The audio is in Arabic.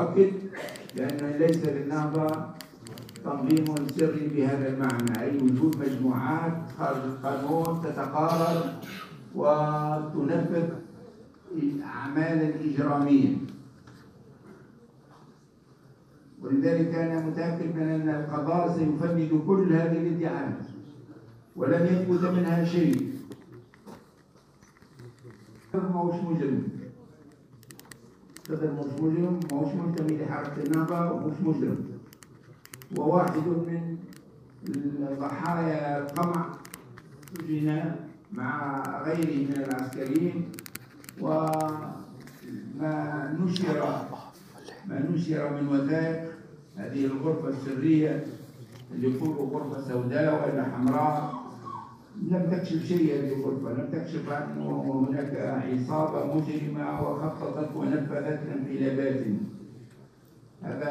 وأؤكد بأن ليس للنهضة تنظيم سري بهذا المعنى، أي وجود مجموعات خارج القانون تتقارب وتنفذ أعمالا إجرامية. ولذلك أنا متأكد من أن القضاء سيفند كل هذه الادعاءات ولن يثبت منها شيء. ماهوش مجرم، صدر مش مجرم، ماهوش منتمي لحركة النهضة ومش مجرم، وواحد من ضحايا القمع سجن مع غيره من العسكريين. وما نشر من وثائق هذه الغرفة السرية اللي يقولوا غرفة سوداء ولا حمراء لم تكشف شيء. هذه الغرفة لم تكشف أنه هناك عصابة مجرمة وخططت ونفذت انقلابات